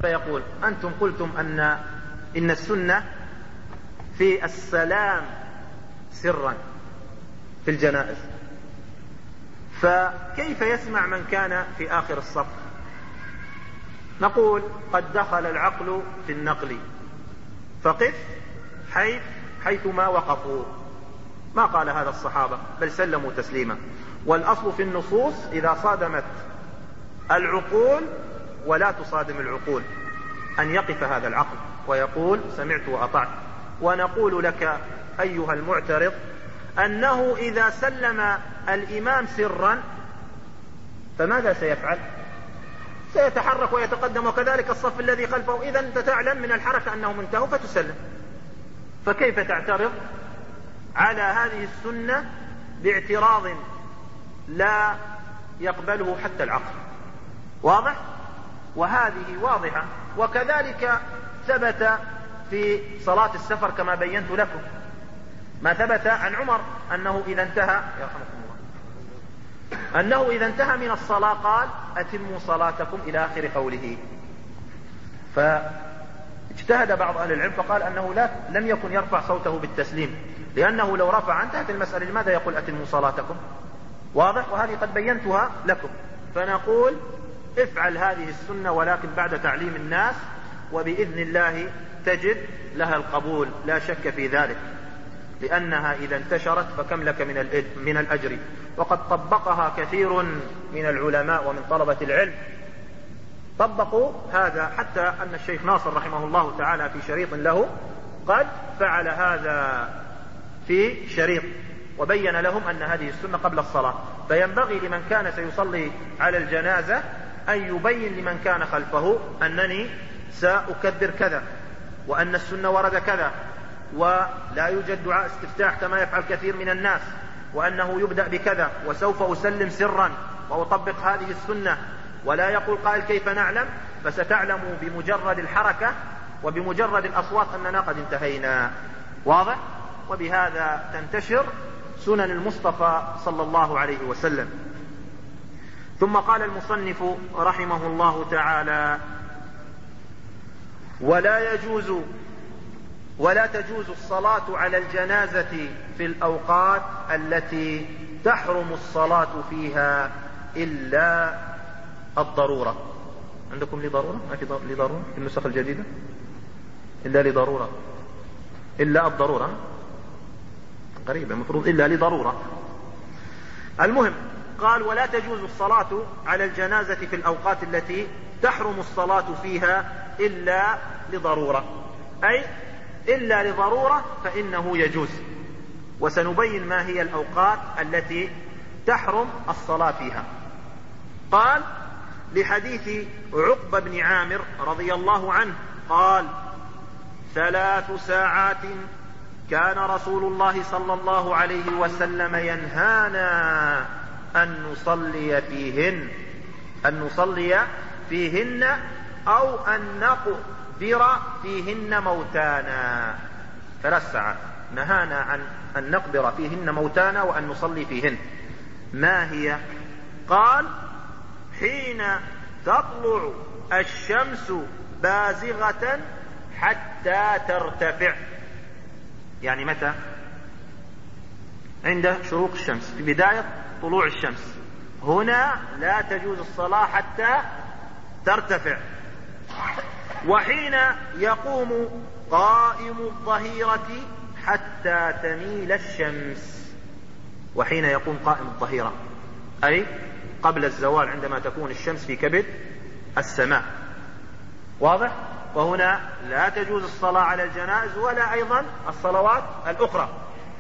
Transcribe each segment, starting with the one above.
فيقول: أنتم قلتم إن السنة في السلام سرا في الجنائز، فكيف يسمع من كان في آخر الصف؟ نقول: قد دخل العقل في النقل، فقف حيثما وقفوا. ما قال هذا الصحابة، بل سلموا تسليما. والأصل في النصوص إذا صادمت العقول ولا تصادم العقول أن يقف هذا العقل ويقول: سمعت وأطعت. ونقول لك أيها المعترض أنه إذا سلم الإمام سرا فماذا سيفعل؟ سيتحرك ويتقدم، وكذلك الصف الذي خلفه. إذا أنت تعلم من الحركة أنهم انتهوا فتسلم، فكيف تعترض على هذه السنة باعتراض لا يقبله حتى العقل؟ واضح؟ وهذه واضحة. وكذلك ثبت في صلاة السفر كما بينت لكم ما ثبت عن عمر أنه إذا انتهى من الصلاة قال: أتموا صلاتكم إلى آخر قوله. فاجتهد بعض أهل العلم فقال أنه لم يكن يرفع صوته بالتسليم، لأنه لو رفع انتهت المسألة. لماذا يقول أتموا صلاتكم؟ واضح؟ وهذه قد بينتها لكم. فنقول: افعل هذه السنة ولكن بعد تعليم الناس، وبإذن الله تجد لها القبول، لا شك في ذلك، لأنها إذا انتشرت فكم لك من الأجر. وقد طبقها كثير من العلماء ومن طلبة العلم، طبقوا هذا، حتى أن الشيخ ناصر رحمه الله تعالى في شريط له قد فعل هذا في شريط وبين لهم أن هذه السنة قبل الصلاة. فينبغي لمن كان سيصلي على الجنازة أن يبين لمن كان خلفه أنني سأكبر كذا، وأن السنة ورد كذا، ولا يوجد دعاء استفتاح كما يفعل كثير من الناس، وأنه يبدأ بكذا، وسوف أسلم سرا وأطبق هذه السنة. ولا يقول قائل: كيف نعلم؟ فستعلم بمجرد الحركة وبمجرد الأصوات أننا قد انتهينا. واضح؟ وبهذا تنتشر سنن المصطفى صلى الله عليه وسلم. ثم قال المصنف رحمه الله تعالى: ولا تجوز الصلاة على الجنازة في الأوقات التي تحرم الصلاة فيها إلا الضرورة. عندكم لضرورة؟ ما في لضرورة في النسخ الجديدة؟ إلا لضرورة، إلا الضرورة قريبة، المفروض إلا لضرورة. المهم قال: ولا تجوز الصلاة على الجنازة في الأوقات التي تحرم الصلاة فيها إلا لضرورة، أي إلا لضرورة فإنه يجوز. وسنبين ما هي الأوقات التي تحرم الصلاة فيها. قال: لحديث عقبة بن عامر رضي الله عنه قال: 3 ساعات كان رسول الله صلى الله عليه وسلم ينهانا أن نصلي فيهن أو أن نقبر فيهن موتانا. 3 ساعات نهانا عن أن نقبر فيهن موتانا وأن نصلي فيهن. ما هي؟ قال: حين تطلع الشمس بازغة حتى ترتفع. يعني متى؟ عند شروق الشمس، في بداية طلوع الشمس. هنا لا تجوز الصلاة حتى ترتفع. وحين يقوم قائم الظهيرة حتى تميل الشمس. وحين يقوم قائم الظهيرة أي قبل الزوال، عندما تكون الشمس في كبد السماء. واضح؟ وهنا لا تجوز الصلاة على الجنائز ولا أيضا الصلوات الأخرى.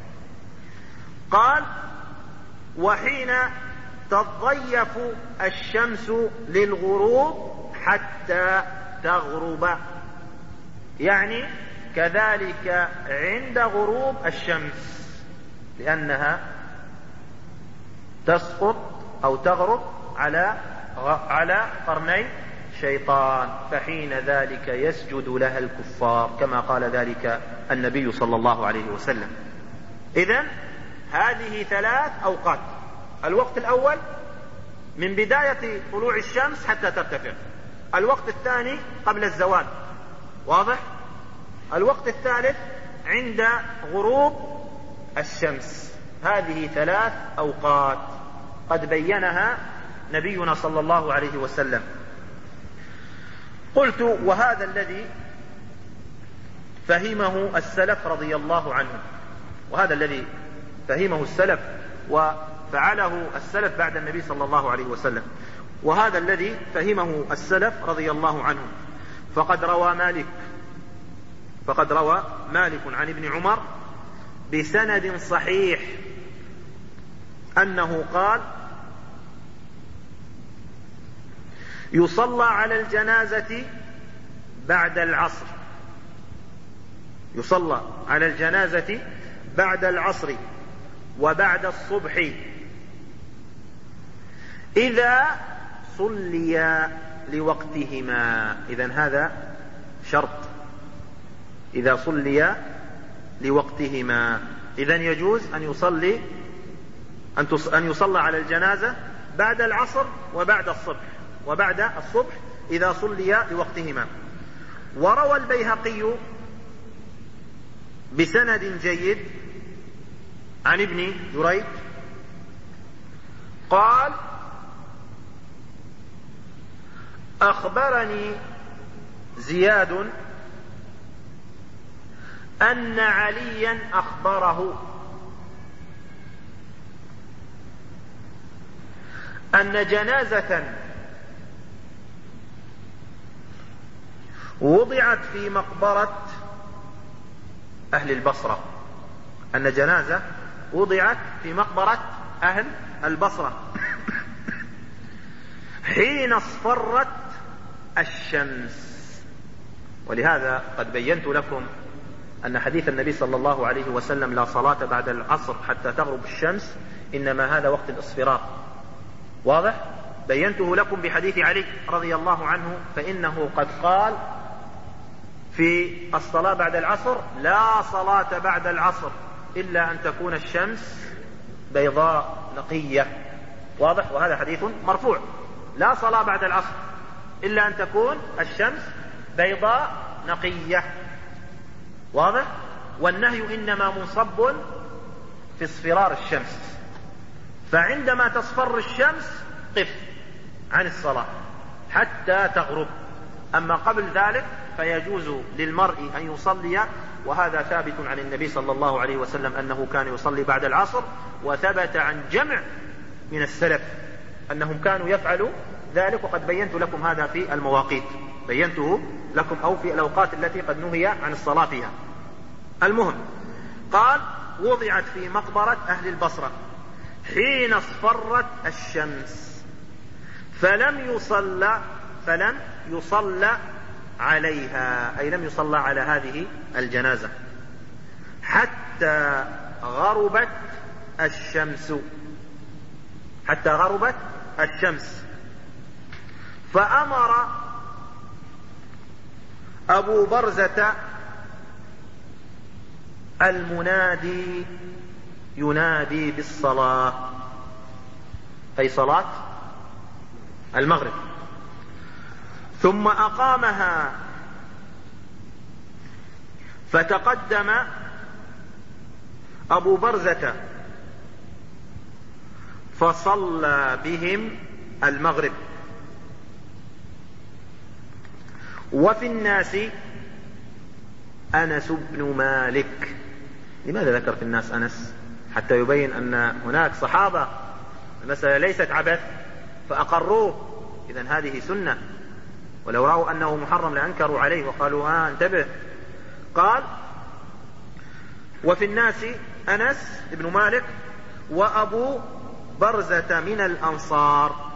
قال: وحين تضيف الشمس للغروب حتى تغرب، يعني كذلك عند غروب الشمس، لأنها تسقط أو تغرب على قرني شيطان، فحين ذلك يسجد لها الكفار كما قال ذلك النبي صلى الله عليه وسلم. إذن هذه 3 أوقات. الوقت الأول من بداية طلوع الشمس حتى ترتفع، الوقت الثاني قبل الزوال، واضح؟ الوقت الثالث عند غروب الشمس. هذه 3 أوقات قد بينها نبينا صلى الله عليه وسلم. قلت: وهذا الذي فهمه السلف رضي الله عنهم، وهذا الذي فهمه السلف وفعله السلف بعد النبي صلى الله عليه وسلم، وهذا الذي فهمه السلف رضي الله عنهم. فقد روى مالك عن ابن عمر بسند صحيح أنه قال: يصلى على الجنازة بعد العصر، يصلى على الجنازة بعد العصر وبعد الصبح إذا صلي لوقتهما. إذن هذا شرط، إذا صلي لوقتهما. إذن يجوز أن يصلى على الجنازة بعد العصر وبعد الصبح إذا صلي لوقتهما. وروى البيهقي بسند جيد عن ابن جريج قال: أخبرني زياد أن عليا أخبره أن جنازة وضعت في مقبرة أهل البصرة، أن جنازة وضعت في مقبرة أهل البصرة حين اصفرت الشمس. ولهذا قد بينت لكم أن حديث النبي صلى الله عليه وسلم: لا صلاة بعد العصر حتى تغرب الشمس، إنما هذا وقت الإصفرار. واضح؟ بينته لكم بحديث علي رضي الله عنه، فإنه قد قال في الصلاة بعد العصر: لا صلاة بعد العصر إلا أن تكون الشمس بيضاء نقية. واضح؟ وهذا حديث مرفوع: لا صلاة بعد العصر إلا أن تكون الشمس بيضاء نقية. واضح؟ والنهي إنما منصب في اصفرار الشمس، فعندما تصفر الشمس قف عن الصلاة حتى تغرب. أما قبل ذلك فيجوز للمرء أن يصلي، وهذا ثابت عن النبي صلى الله عليه وسلم أنه كان يصلي بعد العصر، وثبت عن جمع من السلف أنهم كانوا يفعلوا ذلك، وقد بينت لكم هذا في المواقيت، بينته لكم أو في الأوقات التي قد نهي عن الصلاة فيها. المهم، قال: وضعت في مقبرة أهل البصرة حين اصفرت الشمس فلم يصلى عليها، أي لم يصلى على هذه الجنازة حتى غربت الشمس. فأمر أبو برزة المنادي ينادي بالصلاة، أي صلاة المغرب، ثم أقامها، فتقدم أبو برزة فصلى بهم المغرب. وفي الناس أنس بن مالك. لماذا ذكر في الناس أنس؟ حتى يبين أن هناك صحابة المسألة ليست عبث فأقروه، إذن هذه سنة، ولو رأوا أنه محرم لأنكروا عليه وقالوا انتبه. قال: وفي الناس أنس بن مالك وأبو برزة من الأنصار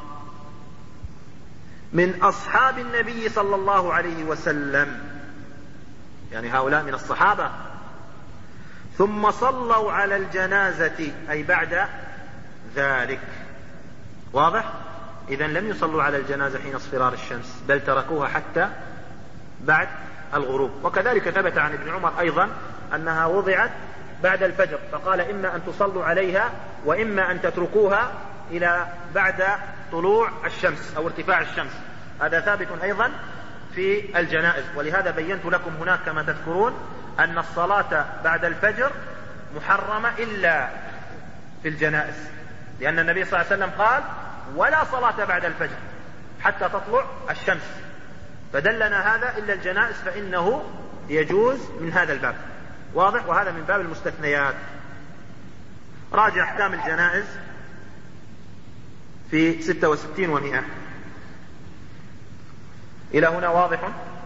من أصحاب النبي صلى الله عليه وسلم، يعني هؤلاء من الصحابة. ثم صلوا على الجنازة، أي بعد ذلك. واضح؟ إذن لم يصلوا على الجنازة حين اصفرار الشمس، بل تركوها حتى بعد الغروب. وكذلك ثبت عن ابن عمر أيضا أنها وضعت بعد الفجر، فقال: إما أن تصلوا عليها وإما أن تتركوها إلى بعد طلوع الشمس أو ارتفاع الشمس. هذا ثابت أيضا في الجنائز. ولهذا بينت لكم هناك كما تذكرون أن الصلاة بعد الفجر محرمة إلا في الجنائز، لأن النبي صلى الله عليه وسلم قال ولا صلاة بعد الفجر حتى تطلع الشمس، فدلنا هذا إلا الجنائز فإنه يجوز من هذا الباب. واضح؟ وهذا من باب المستثنيات. راجع أحكام الجنائز في 66 و100. إلى هنا واضح؟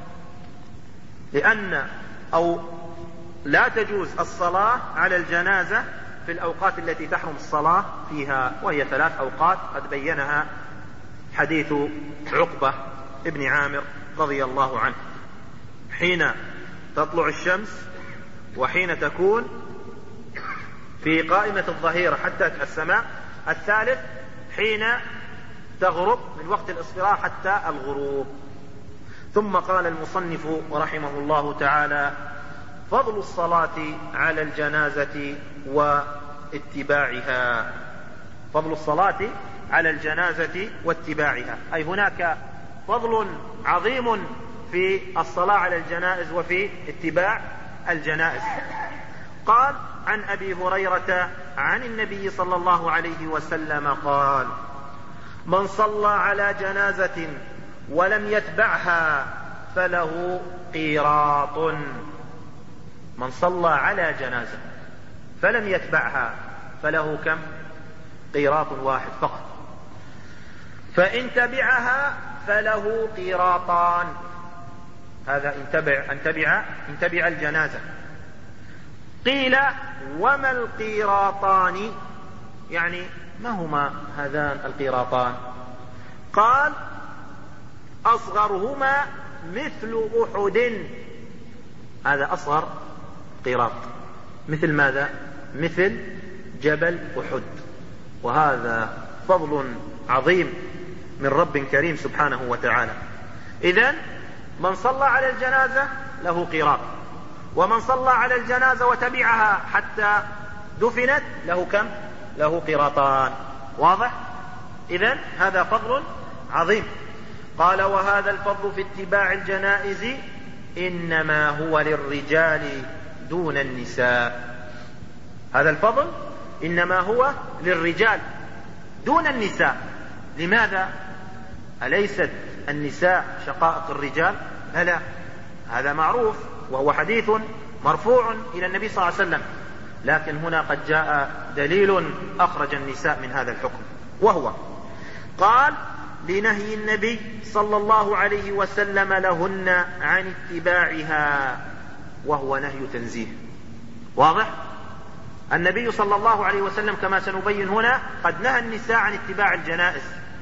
لأن أو لا تجوز الصلاة على الجنازة في الأوقات التي تحرم الصلاة فيها، وهي 3 أوقات قد بينها حديث عقبة ابن عامر رضي الله عنه: حين تطلع الشمس، وحين تكون في قائمة الظهيرة حتى السماء، الثالث حين تغرب من وقت الإصفراء حتى الغروب. ثم قال المصنف رحمه الله تعالى: فضل الصلاة على الجنازة واتباعها. فضل الصلاة على الجنازة واتباعها، أي هناك فضل عظيم في الصلاة على الجنائز وفي اتباع الجنائز. قال: عن أبي هريرة عن النبي صلى الله عليه وسلم قال: من صلى على جنازة ولم يتبعها فله قيراط. من صلى على جنازة فلم يتبعها فله كم؟ قيراط واحد فقط. فإن تبعها فله قيراطان. هذا إن تبع الجنازة. قيل: وما القيراطان؟ يعني ما هما هذان القيراطان؟ قال: أصغرهما مثل أحد. هذا أصغر قيراط. مثل ماذا؟ مثل جبل أحد. وهذا فضل عظيم من رب كريم سبحانه وتعالى. إذن من صلى على الجنازة له قيراط، ومن صلى على الجنازة وتبعها حتى دفنت له كم؟ له قيراطان. واضح؟ إذن هذا فضل عظيم. قال: وهذا الفضل في اتباع الجنائز إنما هو للرجال دون النساء. هذا الفضل إنما هو للرجال دون النساء. لماذا؟ أليست النساء شقائق الرجال؟ لا، هذا معروف وهو حديث مرفوع إلى النبي صلى الله عليه وسلم، لكن هنا قد جاء دليل أخرج النساء من هذا الحكم، وهو قال: لنهي النبي صلى الله عليه وسلم لهن عن اتباعها، وهو نهي تنزيه. واضح؟ النبي صلى الله عليه وسلم كما سنبين هنا قد نهى النساء عن اتباع الجنائز،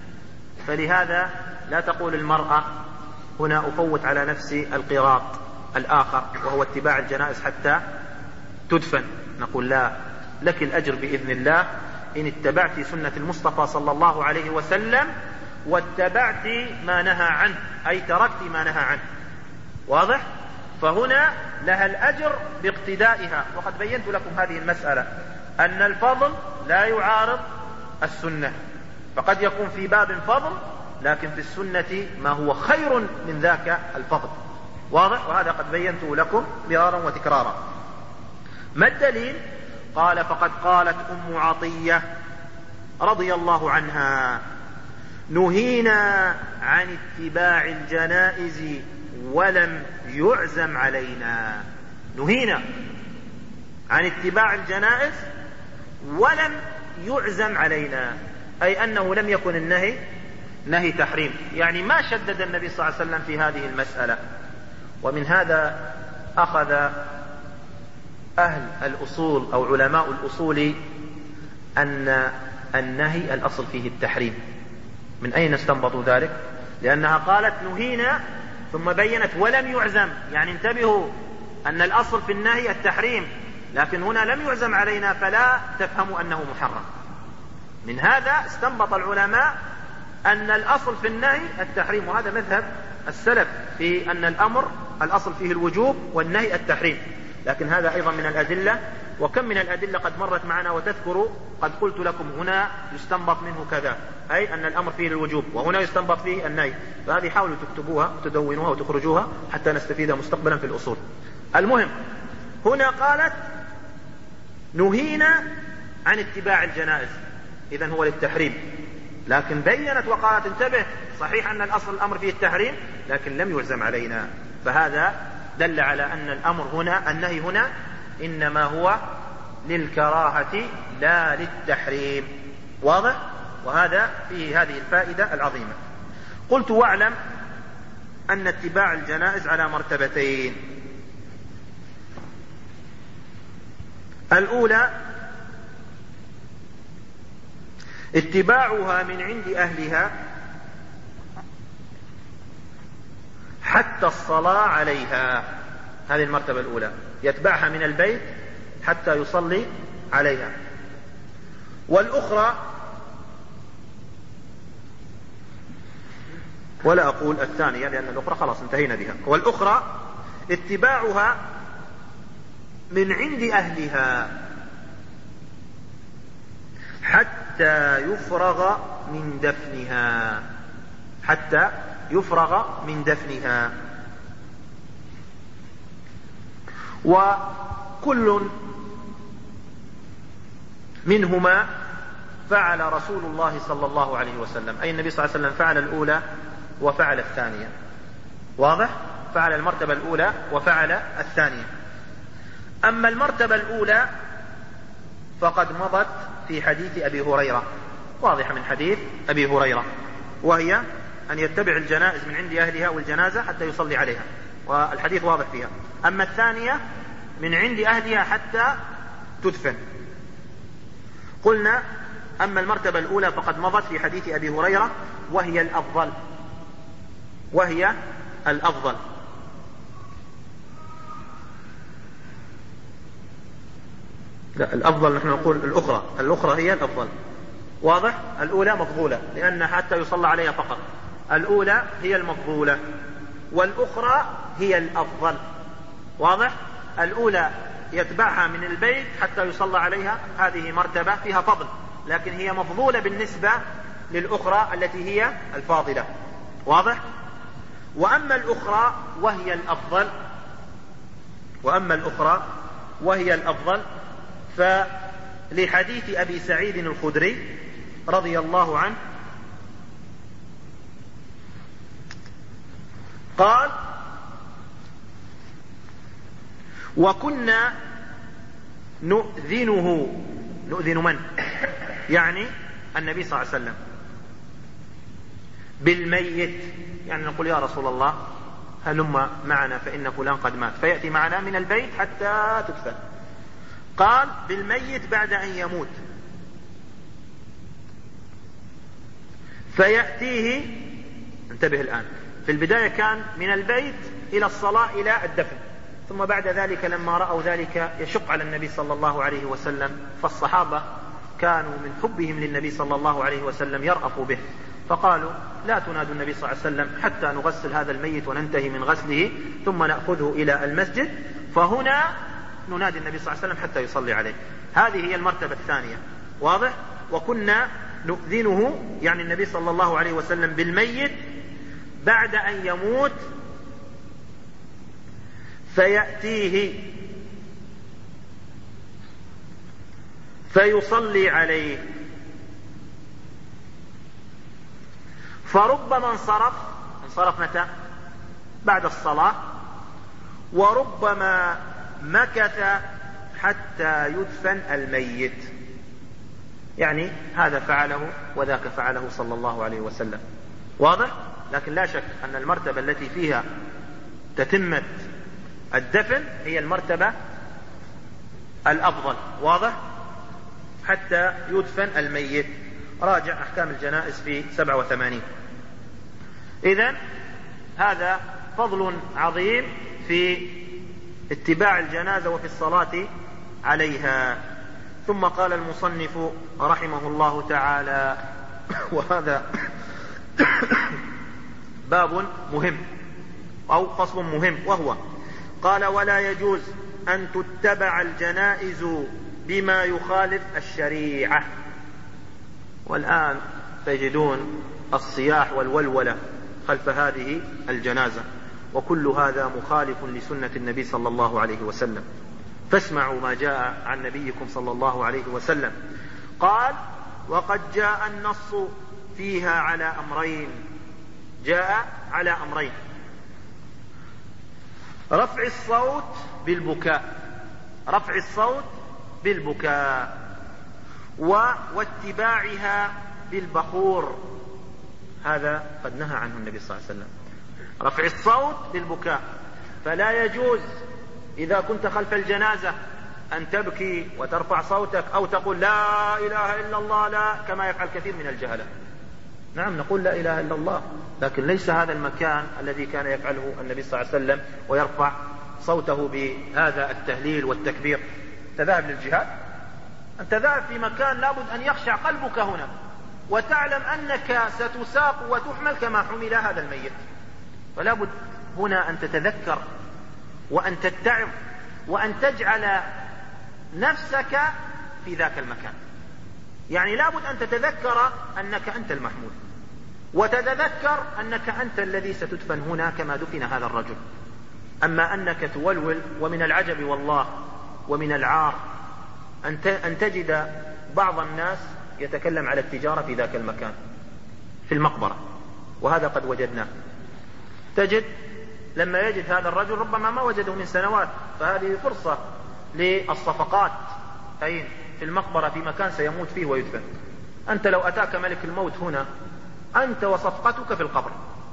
فلهذا لا تقول المرأة هنا أفوت على نفسي القيراط الآخر وهو اتباع الجنائز حتى تدفن. نقول: لا، لك الأجر بإذن الله إن اتبعت سنة المصطفى صلى الله عليه وسلم واتبعت ما نهى عنه، أي تركت ما نهى عنه. واضح؟ فهنا لها الأجر باقتدائها. وقد بينت لكم هذه المسألة أن الفضل لا يعارض السنة، فقد يكون في باب فضل لكن في السنة ما هو خير من ذاك الفضل. واضح؟ وهذا قد بينته لكم مرارا وتكرارا. ما الدليل؟ قال: فقد قالت أم عطية رضي الله عنها: نهينا عن اتباع الجنائز ولم يعزم علينا. نهينا عن اتباع الجنائز ولم يعزم علينا، أي أنه لم يكن النهي نهي تحريم، يعني ما شدد النبي صلى الله عليه وسلم في هذه المسألة. ومن هذا أخذ أهل الأصول أو علماء الأصول أن النهي الأصل فيه التحريم. من أين استنبطوا ذلك؟ لأنها قالت نهينا ثم بينت ولم يعزم، يعني انتبهوا أن الأصل في النهي التحريم، لكن هنا لم يعزم علينا فلا تفهموا أنه محرم. من هذا استنبط العلماء أن الأصل في النهي التحريم، وهذا مذهب السلف في أن الأمر الأصل فيه الوجوب والنهي التحريم. لكن هذا أيضا من الأدلة وكم من الأدلة قد مرت معنا وتذكر قد قلت لكم هنا يستنبط منه كذا، أي أن الأمر فيه للوجوب، وهنا يستنبط فيه النهي. فهذه حاولوا تكتبوها وتدونوها وتخرجوها حتى نستفيدها مستقبلا في الأصول. المهم هنا قالت نهينا عن اتباع الجنائز، إذن هو للتحريم، لكن بينت وقالت انتبه، صحيح أن الأصل الأمر فيه التحريم لكن لم يلزم علينا. فهذا دل على أن الأمر هنا، النهي هنا إنما هو للكراهة لا للتحريم. واضح؟ وهذا فيه هذه الفائدة العظيمة. قلت واعلم أن اتباع الجنائز على مرتبتين. الأولى اتباعها من عند أهلها حتى الصلاة عليها، هذه المرتبة الأولى، يتبعها من البيت حتى يصلي عليها. والأخرى، ولا أقول الثانية لأن الأخرى خلاص انتهينا بها، والأخرى اتباعها من عند أهلها حتى يفرغ من دفنها، حتى يفرغ من دفنها. وكل منهما فعل رسول الله صلى الله عليه وسلم، أي النبي صلى الله عليه وسلم فعل الأولى وفعل الثانية. واضح؟ فعل المرتبة الأولى وفعل الثانية. أما المرتبة الأولى فقد مضت في حديث أبي هريرة، واضحة من حديث أبي هريرة، وهي أن يتبع الجنائز من عند أهلها والجنازة حتى يصلي عليها، والحديث واضح فيها. أما الثانية من عند أهلها حتى تدفن. قلنا أما المرتبة الأولى فقد مضت في حديث أبي هريرة وهي الأفضل، وهي الأفضل. لا، الأفضل نحن نقول الأخرى هي الأفضل. واضح؟ الأولى مفضولة لأن حتى يصلى عليها فقط، الأولى هي المفضولة والأخرى هي الأفضل. واضح؟ الأولى يتبعها من البيت حتى يصلى عليها، هذه مرتبة فيها فضل، لكن هي مفضولة بالنسبة للأخرى التي هي الفاضلة. واضح؟ وأما الأخرى وهي الأفضل، فلحديث أبي سعيد الخدري رضي الله عنه قال: وكنا نؤذن من؟ يعني النبي صلى الله عليه وسلم بالميت، يعني نقول يا رسول الله هلم معنا فإن فلان قد مات، فيأتي معنا من البيت حتى تدفن. قال بالميت بعد أن يموت، فيأتيه، انتبه الآن، في البداية كان من البيت إلى الصلاة إلى الدفن، ثم بعد ذلك لما رأوا ذلك يشق على النبي صلى الله عليه وسلم، فالصحابة كانوا من حبهم للنبي صلى الله عليه وسلم يرأفوا به، فقالوا لا تنادوا النبي صلى الله عليه وسلم حتى نغسل هذا الميت وننتهي من غسله ثم نأخذه إلى المسجد، فهنا ننادي النبي صلى الله عليه وسلم حتى يصلي عليه. هذه هي المرتبة الثانية. واضح؟ وكنا نؤذنه، يعني النبي صلى الله عليه وسلم بالميت بعد أن يموت، فيأتيه فيصلي عليه، فربما انصرف متى؟ بعد الصلاة، وربما مكث حتى يدفن الميت، يعني هذا فعله وذاك فعله صلى الله عليه وسلم. واضح؟ لكن لا شك أن المرتبة التي فيها تتمة الدفن هي المرتبة الأفضل. واضح؟ حتى يدفن الميت. راجع أحكام الجنائز في 87. إذن هذا فضل عظيم في اتباع الجنازة وفي الصلاة عليها. ثم قال المصنف رحمه الله تعالى، وهذا باب مهم أو فصل مهم، وهو قال: ولا يجوز أن تتبع الجنائز بما يخالف الشريعة. والآن تجدون الصياح والولولة خلف هذه الجنازة، وكل هذا مخالف لسنة النبي صلى الله عليه وسلم. فاسمعوا ما جاء عن نبيكم صلى الله عليه وسلم. قال: وقد جاء النص فيها على أمرين. جاء على أمرين: رفع الصوت بالبكاء، رفع الصوت بالبكاء، واتباعها بالبخور. هذا قد نهى عنه النبي صلى الله عليه وسلم، رفع الصوت بالبكاء. فلا يجوز إذا كنت خلف الجنازة أن تبكي وترفع صوتك أو تقول لا إله إلا الله، لا، كما يفعل كثير من الجهلة. نعم، نقول لا إله إلا الله، لكن ليس هذا المكان الذي كان يفعله النبي صلى الله عليه وسلم ويرفع صوته بهذا التهليل والتكبير. تذهب للجهاد، أنت ذاهب في مكان لابد أن يخشع قلبك هنا، وتعلم أنك ستساق وتحمل كما حمل هذا الميت. فلا بد هنا أن تتذكر وأن تتعظ وأن تجعل نفسك في ذاك المكان. يعني لا بد أن تتذكر أنك أنت المحمول، وتتذكر أنك أنت الذي ستدفن هنا كما دفن هذا الرجل. أما أنك تولول، ومن العجب والله ومن العار أن تجد بعض الناس يتكلم على التجارة في ذاك المكان في المقبرة، وهذا قد وجدناه. تجد لما يجد هذا الرجل ربما ما وجده من سنوات، فهذه فرصة للصفقات أين في المقبرة في مكان سيموت فيه ويدفن. أنت لو أتاك ملك الموت هنا أنت وصفقتك في القبر،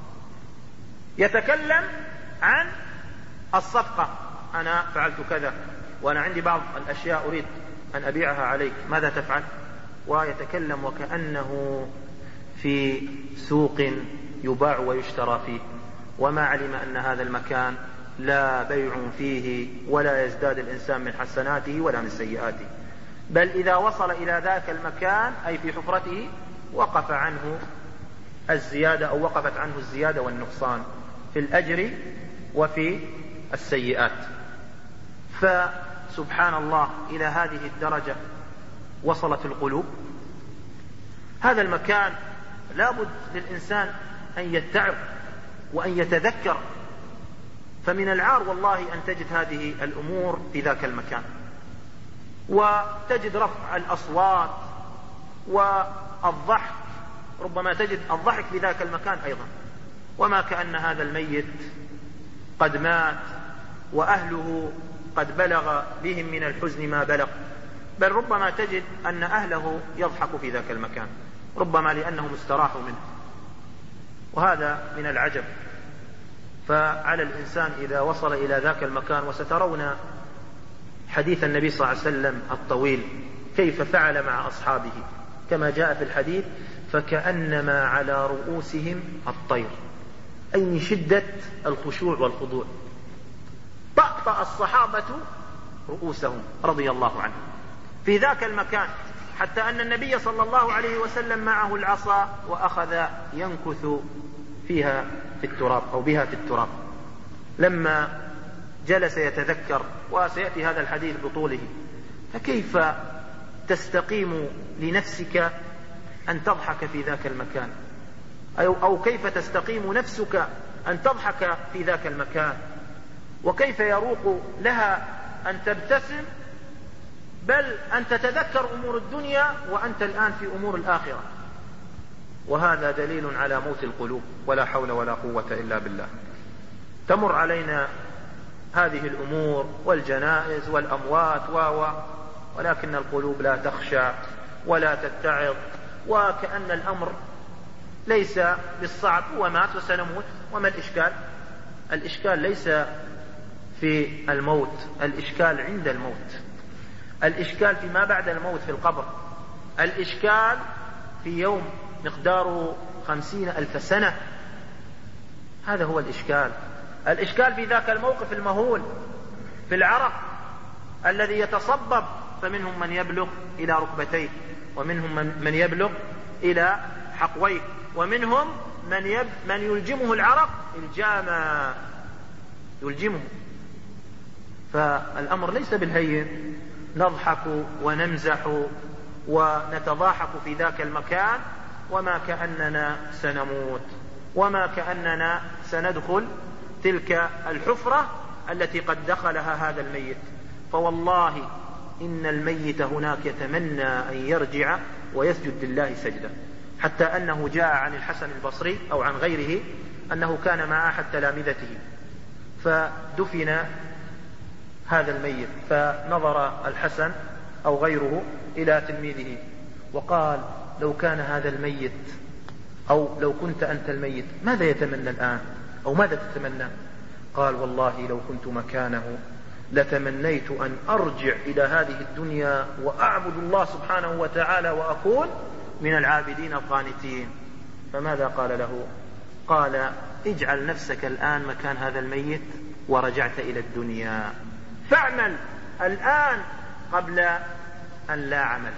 يتكلم عن الصفقة: أنا فعلت كذا، وأنا عندي بعض الأشياء أريد أن أبيعها عليك، ماذا تفعل؟ ويتكلم وكأنه في سوق يباع ويشترى فيه، وما علم أن هذا المكان لا بيع فيه ولا يزداد الإنسان من حسناته ولا من سيئاته، بل إذا وصل إلى ذاك المكان أي في حفرته وقف عنه الزيادة أو وقفت عنه الزيادة والنقصان في الأجر وفي السيئات. فسبحان الله، إلى هذه الدرجة وصلت القلوب. هذا المكان لابد للإنسان أن يتعظ وأن يتذكر. فمن العار والله أن تجد هذه الأمور في ذاك المكان، وتجد رفع الأصوات والضحك، ربما تجد الضحك في ذاك المكان أيضا، وما كأن هذا الميت قد مات وأهله قد بلغ بهم من الحزن ما بلغ، بل ربما تجد أن أهله يضحك في ذاك المكان، ربما لأنهم استراحوا منه، وهذا من العجب. فعلى الإنسان إذا وصل إلى ذاك المكان، وسترون حديث النبي صلى الله عليه وسلم الطويل كيف فعل مع أصحابه، كما جاء في الحديث: فكأنما على رؤوسهم الطير، أي من شدة الخشوع والخضوع. طأطأ الصحابة رؤوسهم رضي الله عنهم في ذاك المكان، حتى أن النبي صلى الله عليه وسلم معه العصا وأخذ ينكث فيها في التراب أو بها في التراب، لما جلس يتذكر. وسيأتي هذا الحديث بطوله. فكيف تستقيم لنفسك أن تضحك في ذاك المكان، أو كيف تستقيم نفسك أن تضحك في ذاك المكان، وكيف يروق لها أن تبتسم، بل أن تتذكر أمور الدنيا وأنت الآن في أمور الآخرة. وهذا دليل على موت القلوب، ولا حول ولا قوة إلا بالله. تمر علينا هذه الأمور والجنائز والأموات ولكن القلوب لا تخشى ولا تتعظ، وكأن الأمر ليس بالصعب، هو مات وسنموت، وما الإشكال؟ الإشكال ليس في الموت، الإشكال عند الموت، الإشكال فيما بعد الموت في القبر، الإشكال في يوم مقداره 50,000 سنة. هذا هو الإشكال. الإشكال في ذاك الموقف المهول، في العرق الذي يتصبب، فمنهم من يبلغ إلى ركبتيه، ومنهم من يبلغ إلى حقويه، ومنهم من يلجمه العرق إلجاما، يلجمه. فالأمر ليس بالهين، نضحك ونمزح ونتضاحك في ذاك المكان وما كأننا سنموت، وما كأننا سندخل تلك الحفرة التي قد دخلها هذا الميت. فوالله إن الميت هناك يتمنى أن يرجع ويسجد لله سجدة، حتى أنه جاء عن الحسن البصري أو عن غيره أنه كان مع أحد تلامذته فدفن هذا الميت، فنظر الحسن أو غيره إلى تلميذه وقال: لو كان هذا الميت أو لو كنت أنت الميت ماذا يتمنى الآن أو ماذا تتمنى؟ قال: والله لو كنت مكانه لتمنيت أن أرجع إلى هذه الدنيا وأعبد الله سبحانه وتعالى وأكون من العابدين القانتين. فماذا قال له؟ قال: اجعل نفسك الآن مكان هذا الميت ورجعت إلى الدنيا، فاعمل الآن قبل أن لا عمل،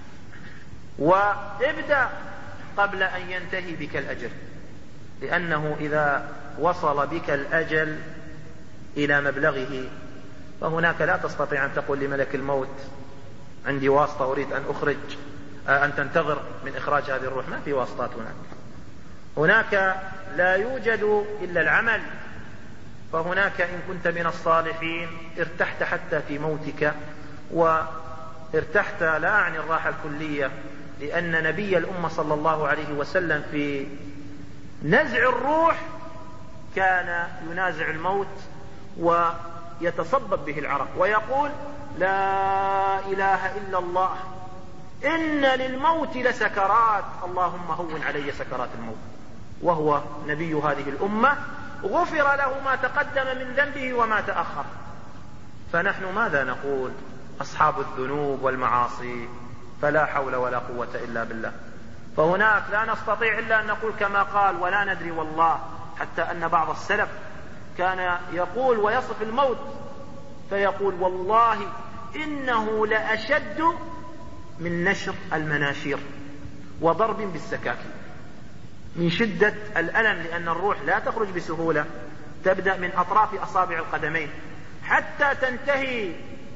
وابدأ قبل أن ينتهي بك الأجل، لأنه إذا وصل بك الأجل إلى مبلغه فهناك لا تستطيع أن تقول لملك الموت عندي واسطة أريد أن تنتظر من إخراج هذه الروح. ما في واسطات هناك لا يوجد إلا العمل. فهناك إن كنت من الصالحين ارتحت حتى في موتك، وارتحت لا أعني الراحة الكلية، لأن نبي الأمة صلى الله عليه وسلم في نزع الروح كان ينازع الموت ويتصبب به العرق ويقول: لا إله إلا الله، إن للموت لسكرات، اللهم هون علي سكرات الموت. وهو نبي هذه الأمة غفر له ما تقدم من ذنبه وما تأخر. فنحن ماذا نقول؟ أصحاب الذنوب والمعاصي، فلا حول ولا قوة إلا بالله. فهناك لا نستطيع إلا أن نقول كما قال: ولا ندري والله. حتى أن بعض السلف كان يقول ويصف الموت فيقول: والله إنه لأشد من نشر المناشير وضرب بالسكاكين، من شدة الألم، لأن الروح لا تخرج بسهولة، تبدأ من أطراف أصابع القدمين حتى تنتهي.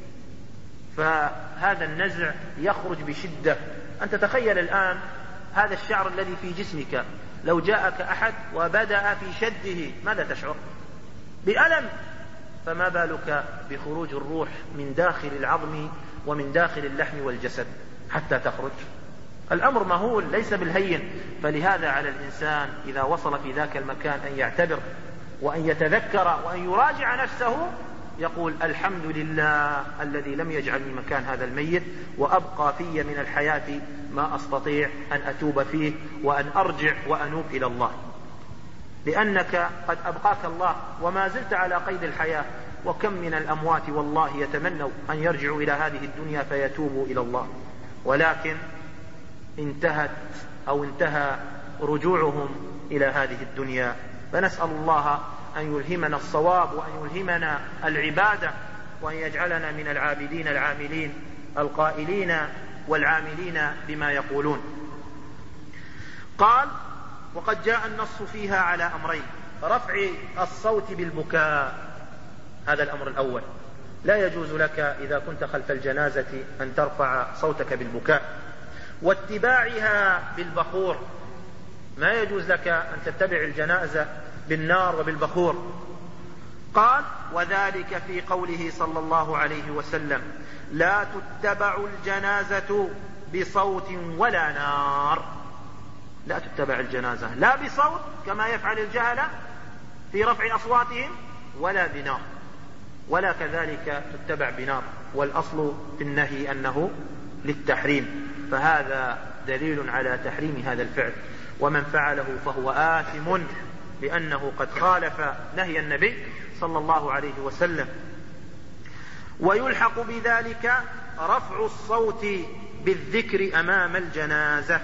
فهذا النزع يخرج بشدة. أنت تخيل الآن هذا الشعر الذي في جسمك، لو جاءك أحد وبدأ في شده ماذا تشعر؟ بألم. فما بالك بخروج الروح من داخل العظم ومن داخل اللحم والجسد حتى تخرج؟ الأمر مهول ليس بالهين. فلهذا على الإنسان إذا وصل في ذاك المكان أن يعتبر وأن يتذكر وأن يراجع نفسه، يقول: الحمد لله الذي لم يجعلني مكان هذا الميت، وأبقى في من الحياة ما أستطيع أن أتوب فيه وأن أرجع وأنوب إلى الله، لأنك قد أبقاك الله وما زلت على قيد الحياة. وكم من الأموات والله يتمنوا أن يرجعوا إلى هذه الدنيا فيتوبوا إلى الله، ولكن انتهى رجوعهم إلى هذه الدنيا. فنسأل الله أن يلهمنا الصواب وأن يلهمنا العبادة، وأن يجعلنا من العابدين العاملين القائلين والعاملين بما يقولون. قال: وقد جاء النص فيها على أمرين: رفع الصوت بالبكاء، هذا الأمر الأول، لا يجوز لك إذا كنت خلف الجنازة أن ترفع صوتك بالبكاء، واتباعها بالبخور، ما يجوز لك أن تتبع الجنازة بالنار وبالبخور. قال: وذلك في قوله صلى الله عليه وسلم: لا تتبع الجنازة بصوت ولا نار. لا تتبع الجنازة لا بصوت كما يفعل الجهلة في رفع أصواتهم، ولا بنار، ولا كذلك تتبع بنار. والأصل في النهي أنه للتحريم، فهذا دليل على تحريم هذا الفعل، ومن فعله فهو آثم لأنه قد خالف نهي النبي صلى الله عليه وسلم. ويلحق بذلك رفع الصوت بالذكر أمام الجنازة.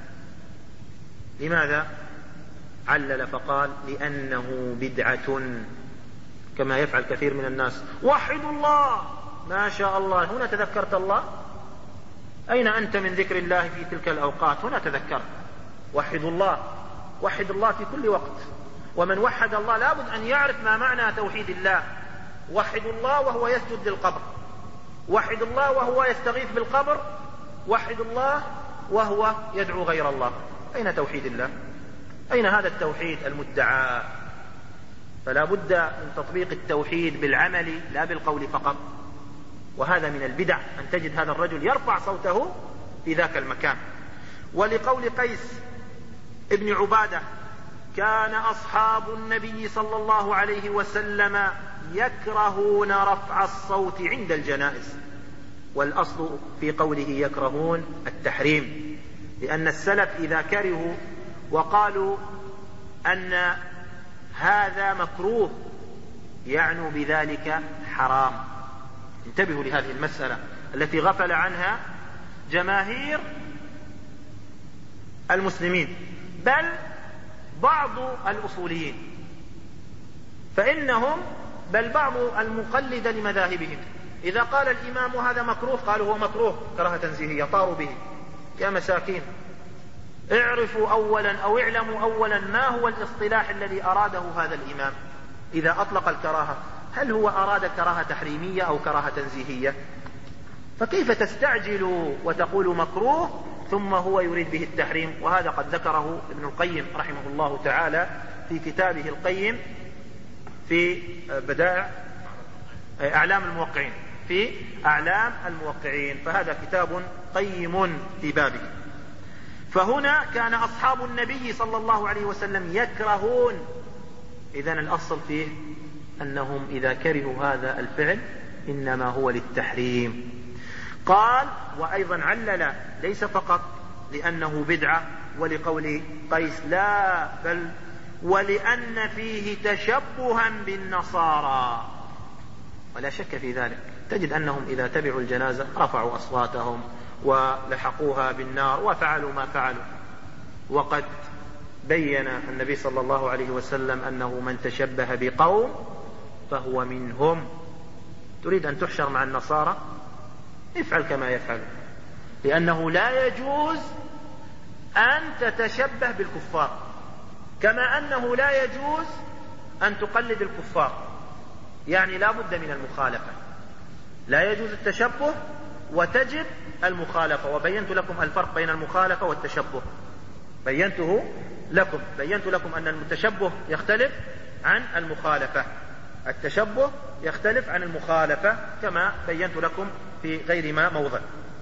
لماذا؟ علل فقال: لأنه بدعة، كما يفعل كثير من الناس: وحدوا الله، ما شاء الله. هنا تذكرت الله؟ أين أنت من ذكر الله في تلك الأوقات؟ هنا تذكرت. وحدوا الله، وحد الله في كل وقت. ومن وحد الله لابد أن يعرف ما معنى توحيد الله، وحد الله وهو يسجد للقبر، وحد الله وهو يستغيث بالقبر، وحد الله وهو يدعو غير الله. أين توحيد الله؟ أين هذا التوحيد المدعى؟ فلا بد من تطبيق التوحيد بالعمل لا بالقول فقط. وهذا من البدع أن تجد هذا الرجل يرفع صوته في ذاك المكان. ولقول قيس ابن عبادة: كان أصحاب النبي صلى الله عليه وسلم يكرهون رفع الصوت عند الجنائز. والأصل في قوله يكرهون التحريم، لأن السلف إذا كرهوا وقالوا أن هذا مكروه يعنوا بذلك حرام. انتبهوا لهذه المسألة التي غفل عنها جماهير المسلمين، بل بعض الأصوليين، فإنهم بل بعض المقلد لمذاهبهم إذا قال الإمام هذا مكروه قالوا هو مكروه كراهة تنزيهية، طاروا به. يا مساكين، اعرفوا أولا أو اعلموا أولا ما هو الاصطلاح الذي أراده هذا الإمام إذا أطلق الكراهة. هل هو أراد كراهة تحريمية أو كراهة تنزيهية؟ فكيف تستعجل وتقول مكروه ثم هو يريد به التحريم؟ وهذا قد ذكره ابن القيم رحمه الله تعالى في كتابه القيم في بدائع أعلام الموقعين، في أعلام الموقعين، فهذا كتاب قيم في بابه. فهنا كان أصحاب النبي صلى الله عليه وسلم يكرهون، إذن الأصل فيه أنهم إذا كرهوا هذا الفعل إنما هو للتحريم. قال: وأيضا علل ليس فقط لأنه بدعة ولقول قيس، لا بل ولأن فيه تشبها بالنصارى. ولا شك في ذلك، تجد أنهم إذا تبعوا الجنازة رفعوا أصواتهم ولحقوها بالنار وفعلوا ما فعلوا. وقد بين النبي صلى الله عليه وسلم أنه من تشبه بقوم فهو منهم. تريد أن تحشر مع النصارى؟ افعل كما يفعل، لأنه لا يجوز أن تتشبه بالكفار، كما أنه لا يجوز أن تقلد الكفار. يعني لا بد من المخالفة، لا يجوز التشبه وتجب المخالفة. وبينت لكم الفرق بين المخالفة والتشبه، بينت لكم أن التشبه يختلف عن المخالفة، التشبه يختلف عن المخالفة كما بينت لكم في غير ما موضع.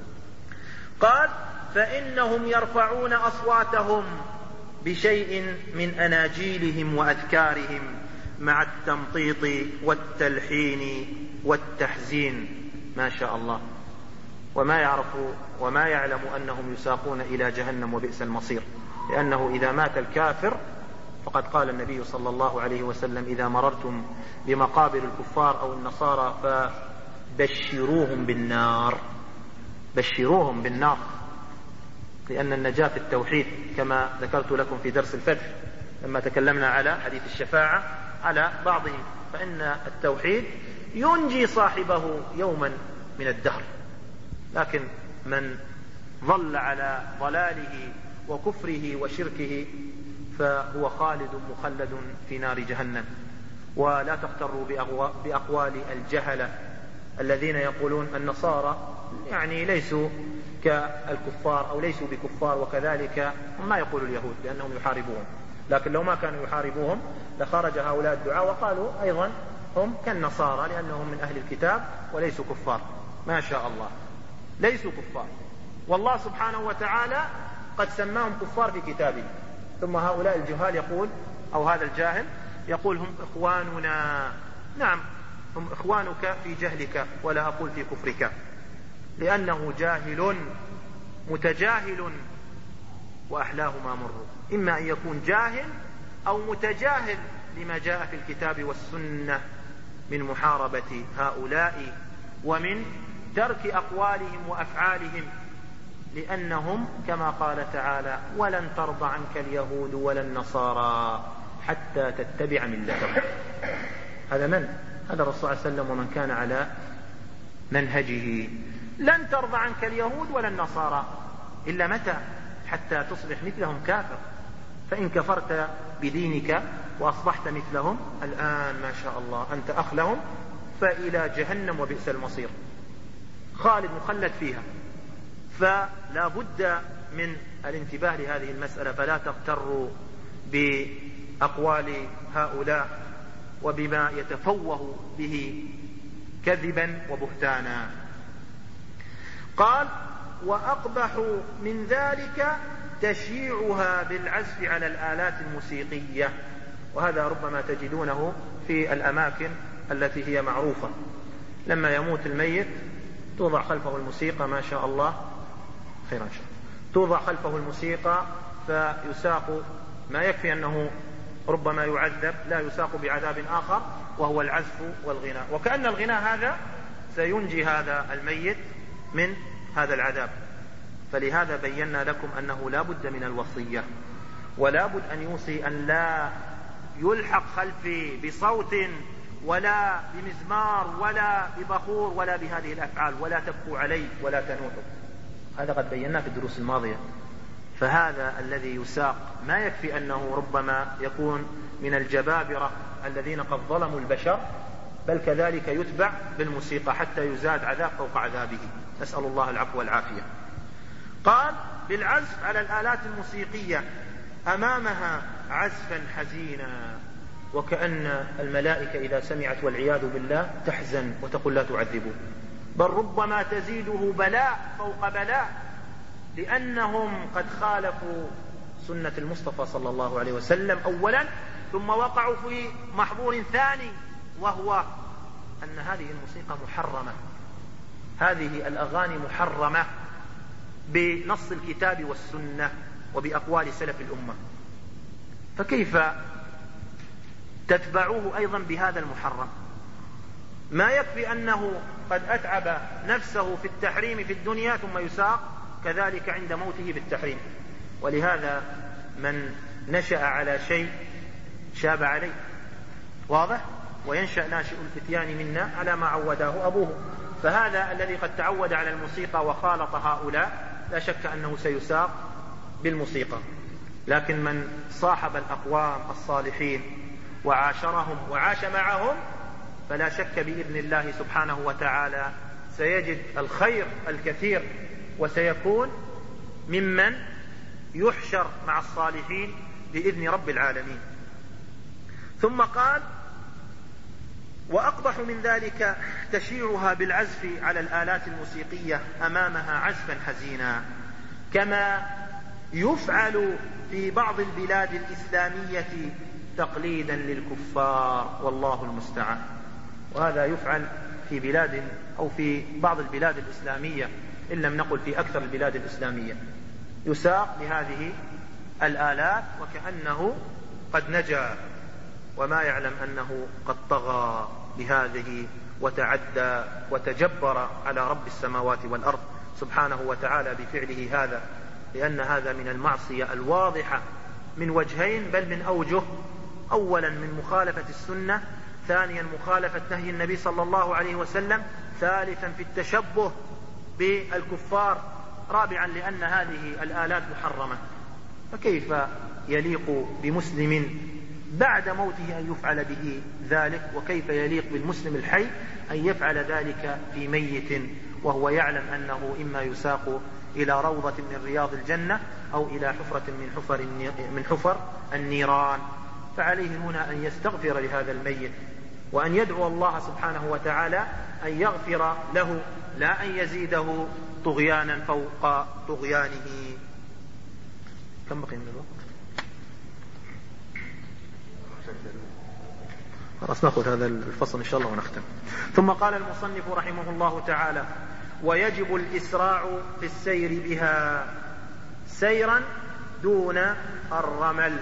قال: فإنهم يرفعون أصواتهم بشيء من أناجيلهم وأذكارهم مع التمطيط والتلحين والتحزين. ما شاء الله. وما يعلم أنهم يساقون إلى جهنم وبئس المصير، لأنه إذا مات الكافر فقد قال النبي صلى الله عليه وسلم: إذا مررتم بمقابر الكفار أو النصارى فبشروهم بالنار، بشروهم بالنار، لأن النجاة في التوحيد كما ذكرت لكم في درس الفتح لما تكلمنا على حديث الشفاعة على بعضهم، فإن التوحيد ينجي صاحبه يوما من الدهر. لكن من ظل على ضلاله وكفره وشركه فهو خالد مخلد في نار جهنم. ولا تغتروا بأقوال الجهلة الذين يقولون النصارى يعني ليسوا كالكفار أو ليسوا بكفار، وكذلك ما يقول اليهود لأنهم يحاربوهم. لكن لو ما كانوا يحاربوهم لخرج هؤلاء الدعاة وقالوا أيضا هم كالنصارى لأنهم من أهل الكتاب وليسوا كفار. ما شاء الله، ليسوا كفار، والله سبحانه وتعالى قد سماهم كفار في كتابه. ثم هؤلاء الجهال يقول، أو هذا الجاهل يقول هم إخواننا. نعم، هم إخوانك في جهلك ولا أقول في كفرك، لأنه جاهل متجاهل وأحلاهما مر. إما أن يكون جاهل أو متجاهل لما جاء في الكتاب والسنة من محاربة هؤلاء ومن ترك أقوالهم وأفعالهم، لأنهم كما قال تعالى: ولن ترضى عنك اليهود ولا النصارى حتى تتبع ملتهم. هذا من؟ هذا الرسول صلى الله عليه وسلم ومن كان على منهجه. لن ترضى عنك اليهود ولا النصارى إلا متى؟ حتى تصبح مثلهم كافر. فإن كفرت بدينك وأصبحت مثلهم الآن ما شاء الله أنت أخ لهم، فإلى جهنم وبئس المصير، خالد مخلد فيها. فلا بد من الانتباه لهذه المسألة، فلا تغتروا بأقوال هؤلاء وبما يتفوه به كذبا وبهتانا. قال: وأقبح من ذلك تشييعها بالعزف على الآلات الموسيقية، وهذا ربما تجدونه في الأماكن التي هي معروفة. لما يموت الميت توضع خلفه الموسيقى، ما شاء الله خيرا إن شاء الله، توضع خلفه الموسيقى فيساق، ما يكفي أنه ربما يعذب، لا يساق بعذاب آخر وهو العزف والغناء، وكأن الغناء هذا سينجي هذا الميت من هذا العذاب. فلهذا بينا لكم أنه لا بد من الوصية، ولا بد أن يوصي أن لا يلحق خلفي بصوت ولا بمزمار ولا ببخور ولا بهذه الأفعال، ولا تبكوا علي ولا تنوحوا. هذا قد بيناه في الدروس الماضية. فهذا الذي يساق ما يكفي أنه ربما يكون من الجبابرة الذين قد ظلموا البشر، بل كذلك يتبع بالموسيقى حتى يزاد عذاب فوق عذابه، نسأل الله العفو والعافية. قال: بالعزف على الآلات الموسيقية أمامها عزفا حزينا، وكأن الملائكة إذا سمعت والعياذ بالله تحزن وتقول لا تعذبوا، بل ربما تزيده بلاء فوق بلاء، لأنهم قد خالفوا سنة المصطفى صلى الله عليه وسلم أولا، ثم وقعوا في محظور ثاني، وهو أن هذه الموسيقى محرمة، هذه الأغاني محرمة بنص الكتاب والسنة وبأقوال سلف الأمة، فكيف تتبعوه أيضا بهذا المحرم؟ ما يكفي أنه قد أتعب نفسه في التحريم في الدنيا ثم يساق كذلك عند موته بالتحريم. ولهذا من نشأ على شيء شاب عليه، واضح؟ وينشأ ناشئ الفتيان منا على ما عوداه أبوه. فهذا الذي قد تعود على الموسيقى وخالط هؤلاء لا شك أنه سيساق بالموسيقى، لكن من صاحب الأقوام الصالحين وعاشرهم وعاش معهم فلا شك بإذن الله سبحانه وتعالى سيجد الخير الكثير، وسيكون ممن يحشر مع الصالحين بإذن رب العالمين. ثم قال: وأقبح من ذلك تشييعها بالعزف على الآلات الموسيقية أمامها عزفا حزينا، كما يفعل في بعض البلاد الإسلامية تقليدا للكفار، والله المستعان. وهذا يفعل في بلاد أو في بعض البلاد الإسلامية، إن لم نقل في أكثر البلاد الإسلامية، يساق بهذه الآلات وكأنه قد نجا، وما يعلم أنه قد طغى بهذه وتعدى وتجبر على رب السماوات والأرض سبحانه وتعالى بفعله هذا، لأن هذا من المعصية الواضحة من وجهين، بل من أوجه: أولا من مخالفة السنة، ثانيا مخالفة نهي النبي صلى الله عليه وسلم، ثالثا في التشبه بالكفار، رابعا لأن هذه الآلات محرمة. فكيف يليق بمسلم بعد موته أن يفعل به ذلك؟ وكيف يليق بالمسلم الحي أن يفعل ذلك في ميت وهو يعلم أنه إما يساق إلى روضة من رياض الجنة أو إلى حفرة من حفر النيران؟ فعليه هنا أن يستغفر لهذا الميت، وأن يدعو الله سبحانه وتعالى أن يغفر له، لا أن يزيده طغيانا فوق طغيانه. كم بقي من الوقت؟ خلاص نأخذ هذا الفصل إن شاء الله ونختم. ثم قال المصنف رحمه الله تعالى: ويجب الإسراع في السير بها سيرا دون الرمل.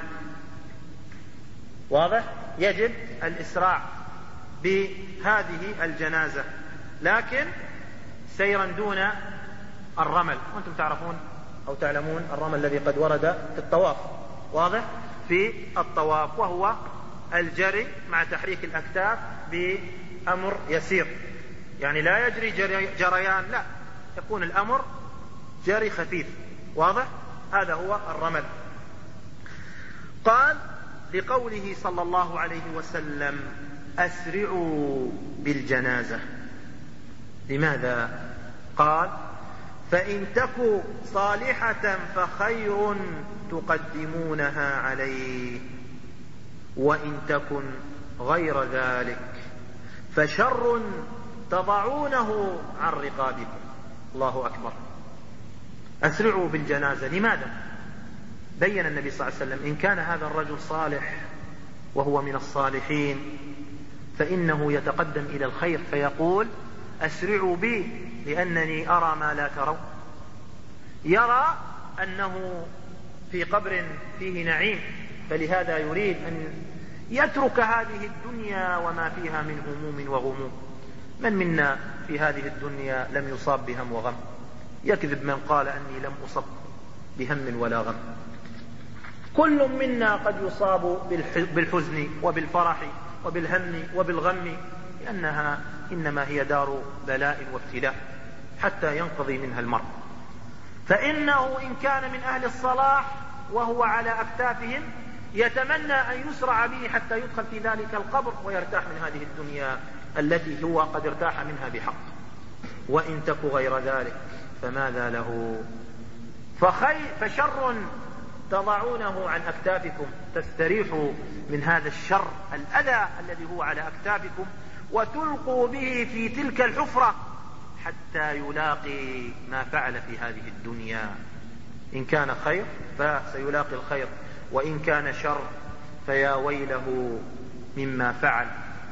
واضح؟ يجب الإسراع بهذه الجنازة، لكن سيرا دون الرمل. وأنتم تعرفون أو تعلمون الرمل الذي قد ورد في الطواف، واضح؟ في الطواف، وهو الجري مع تحريك الأكتاف بأمر يسير، يعني لا يجري جريان، لا، يكون الأمر جري خفيف، واضح؟ هذا هو الرمل. قال: لقوله صلى الله عليه وسلم: أسرعوا بالجنازة. لماذا؟ قال: فإن تك صالحة فخير تقدمونها عليه، وإن تكن غير ذلك فشر تضعونه عن رقابكم. الله أكبر. أسرعوا بالجنازة. لماذا؟ بين النبي صلى الله عليه وسلم: إن كان هذا الرجل صالح وهو من الصالحين فإنه يتقدم إلى الخير فيقول: أسرعوا بي لأنني أرى ما لا ترون. يرى أنه في قبر فيه نعيم، فلهذا يريد أن يترك هذه الدنيا وما فيها من هموم وغموم. من منا في هذه الدنيا لم يصاب بهم وغم؟ يكذب من قال أني لم أصب بهم ولا غم. كل منا قد يصاب بالحزن وبالفرح وبالهم وبالغم، لأنها إنما هي دار بلاء وابتلاء حتى ينقضي منها المرء. فإنه إن كان من أهل الصلاح وهو على أكتافهم يتمنى أن يسرع به حتى يدخل في ذلك القبر ويرتاح من هذه الدنيا التي هو قد ارتاح منها بحق. وإن تك غير ذلك فماذا له؟ فشر تضعونه عن أكتافكم، تستريحوا من هذا الشر الأذى الذي هو على أكتافكم، وتلقوا به في تلك الحفرة حتى يلاقي ما فعل في هذه الدنيا. إن كان خير فسيلاقي الخير، وإن كان شر فيا ويله مما فعل،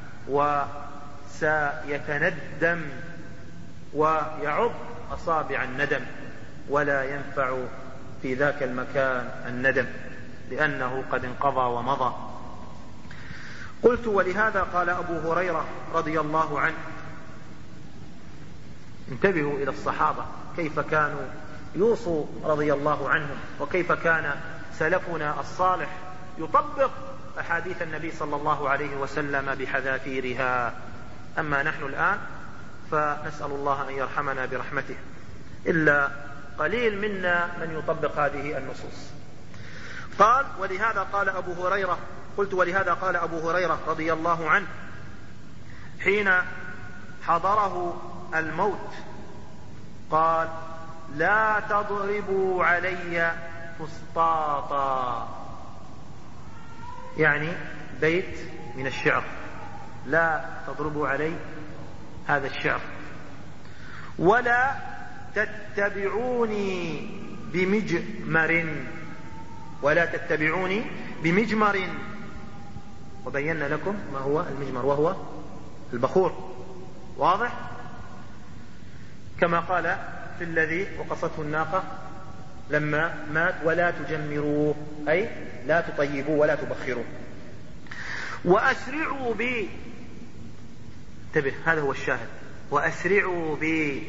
وسيتندم ويعض أصابع الندم، ولا ينفع في ذاك المكان الندم لأنه قد انقضى ومضى. قلت: ولهذا قال أبو هريرة رضي الله عنه. انتبهوا إلى الصحابة كيف كانوا يوصوا رضي الله عنهم، وكيف كان سلفنا الصالح يطبق أحاديث النبي صلى الله عليه وسلم بحذافيرها. أما نحن الآن فنسأل الله أن يرحمنا برحمته، إلا قليل منا من يطبق هذه النصوص. قال: ولهذا قال أبو هريرة. قلت: ولهذا قال أبو هريرة رضي الله عنه حين حضره الموت قال: لا تضربوا علي فسطاطا، يعني بيت من الشعر، لا تضربوا علي هذا الشعر، ولا تتبعوني بمجمر، ولا تتبعوني بمجمر. وبينا لكم ما هو المجمر، وهو البخور، واضح؟ كما قال في الذي وقصته الناقة لما مات: ولا تجمروه، أي لا تطيبوا ولا تبخروا. وأسرعوا بي، انتبه هذا هو الشاهد، وأسرعوا بي.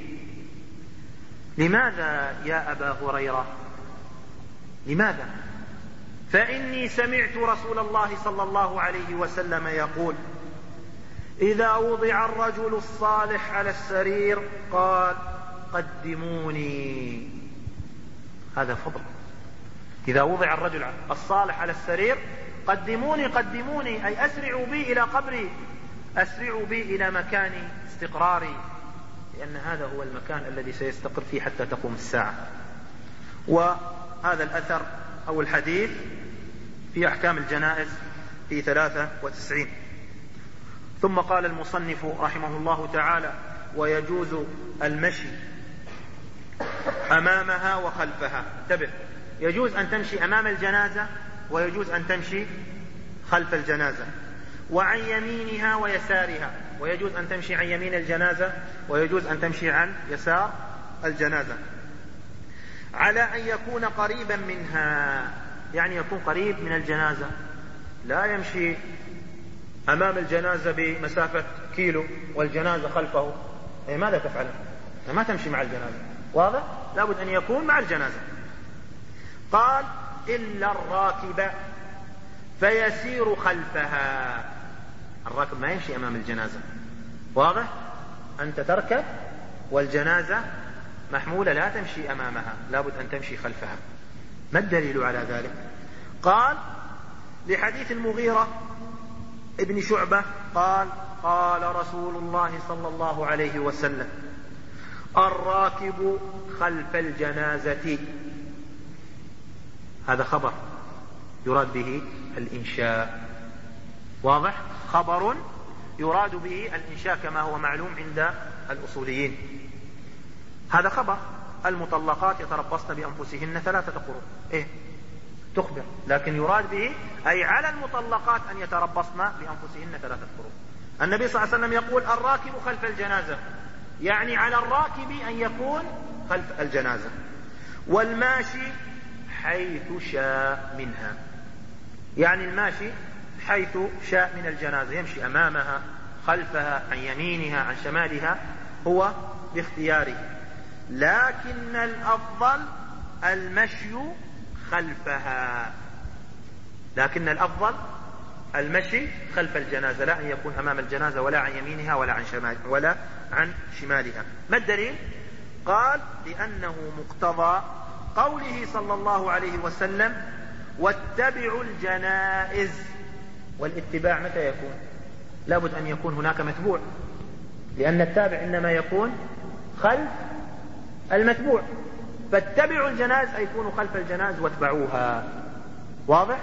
لماذا يا أبا هريرة؟ لماذا؟ فإني سمعت رسول الله صلى الله عليه وسلم يقول: إذا وضع الرجل الصالح على السرير قال: قدموني. هذا فضل. إذا وضع الرجل الصالح على السرير قدموني، قدموني، أي أسرعوا بي إلى قبري، أسرعوا بي إلى مكان استقراري، لأن هذا هو المكان الذي سيستقر فيه حتى تقوم الساعة. وهذا الأثر أو الحديث في أحكام الجنائز في 93. ثم قال المصنف رحمه الله تعالى: ويجوز المشي أمامها وخلفها. انتبه، يجوز أن تمشي أمام الجنازة ويجوز أن تمشي خلف الجنازة، وعن يمينها ويسارها، ويجوز أن تمشي عن يمين الجنازة ويجوز أن تمشي عن يسار الجنازة، على أن يكون قريبا منها، يعني يكون قريب من الجنازة، لا يمشي أمام الجنازة بمسافة كيلو والجنازة خلفه. ماذا تفعل؟ ما تمشي مع الجنازة، واضح؟ لابد أن يكون مع الجنازة. قال: إلا الراكب فيسير خلفها. الراكب ما يمشي أمام الجنازة، واضح؟ أنت تركب والجنازة محمولة لا تمشي أمامها، لابد أن تمشي خلفها. ما الدليل على ذلك؟ قال: لحديث المغيرة ابن شعبة قال قال رسول الله صلى الله عليه وسلم الراكب خلف الجنازة. هذا خبر يراد به الإنشاء، واضح؟ خبر يراد به الإنشاء كما هو معلوم عند الأصوليين. هذا خبر المطلقات يتربصن بأنفسهن 3 قروء، إيه تخبر، لكن يراد به أي على المطلقات أن يتربصن بأنفسهن 3 قروء. النبي صلى الله عليه وسلم يقول الراكب خلف الجنازة، يعني على الراكب أن يكون خلف الجنازة. والماشي حيث شاء منها، يعني الماشي حيث شاء من الجنازة، يمشي أمامها خلفها عن يمينها عن شمالها، هو باختياره، لكن الأفضل المشي خلفها، لكن الأفضل المشي خلف الجنازة، لا أن يكون أمام الجنازة ولا عن يمينها ولا عن شمالها. ما الدليل؟ قال لأنه مقتضى قوله صلى الله عليه وسلم واتبعوا الجنائز. والاتباع متى يكون؟ لابد أن يكون هناك متبوع، لأن التابع إنما يكون خلف المتبوع، فاتبعوا الجنائز أي يكونوا خلف الجنائز واتبعوها، واضح؟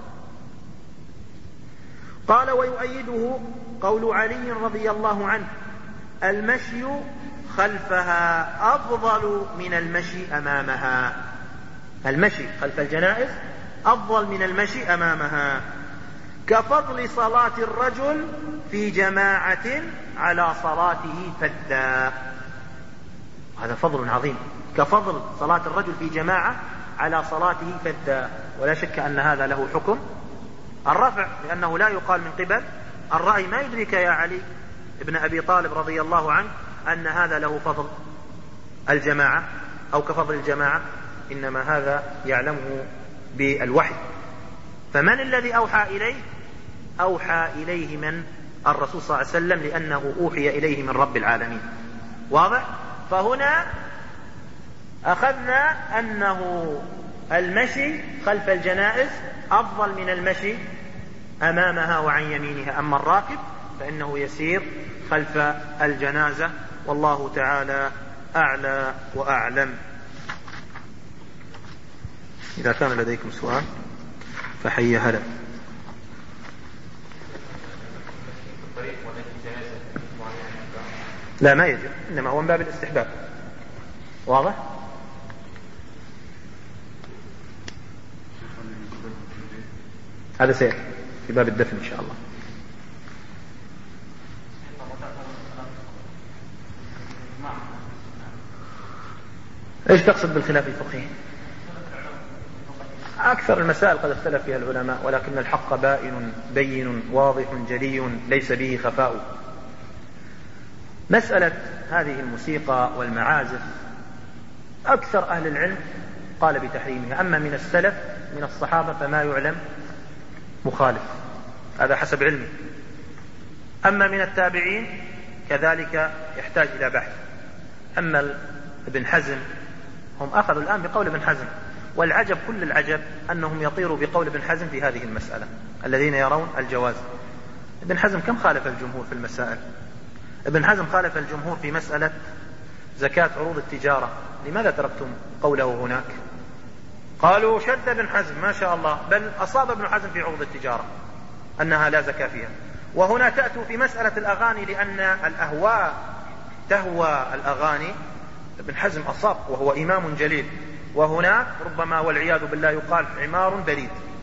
قال ويؤيده قول علي رضي الله عنه المشي خلفها أفضل من المشي أمامها، المشي خلف الجنائز أفضل من المشي أمامها، كفضل صلاة الرجل في جماعة على صلاته فدا. هذا فضل عظيم، كفضل صلاة الرجل في جماعة على صلاته فدا. ولا شك أن هذا له حكم الرفع، لأنه لا يقال من قبل الرأي ما يدرك يا علي ابن أبي طالب رضي الله عنه أن هذا له فضل الجماعة أو كفضل الجماعة، إنما هذا يعلمه بالوحي. فمن الذي أوحى إليه؟ أوحى إليه من؟ الرسول صلى الله عليه وسلم، لأنه أوحي إليه من رب العالمين، واضح؟ فهنا أخذنا أنه المشي خلف الجنائز أفضل من المشي أمامها وعن يمينها، أما الراكب فإنه يسير خلف الجنازة، والله تعالى أعلى وأعلم. إذا كان لديكم سؤال فحي هلا. لا ما يجب، إنما هو من باب الاستحباب، واضح؟ هذا سير في باب الدفن إن شاء الله. ايش تقصد بالخلاف الفقهي؟ أكثر المسائل قد اختلف فيها العلماء، ولكن الحق بين واضح جلي ليس به خفاء. مسألة هذه الموسيقى والمعازف أكثر أهل العلم قال بتحريمها، أما من السلف من الصحابة فما يعلم مخالف، هذا حسب علمي. أما من التابعين كذلك يحتاج إلى بحث. أما ابن حزم هم أخذوا الآن بقول ابن حزم، والعجب كل العجب أنهم يطيروا بقول ابن حزم في هذه المسألة، الذين يرون الجواز. ابن حزم كم خالف الجمهور في المسائل؟ ابن حزم خالف الجمهور في مسألة زكاة عروض التجارة، لماذا تركتم قوله هناك؟ قالوا شد ابن حزم ما شاء الله، بل أصاب ابن حزم في عروض التجارة أنها لا زكاة فيها. وهنا تأتوا في مسألة الأغاني، لأن الأهواء تهوى الأغاني، ابن حزم أصاب وهو إمام جليل، وهناك ربما والعياذ بالله يقال عمار بريد.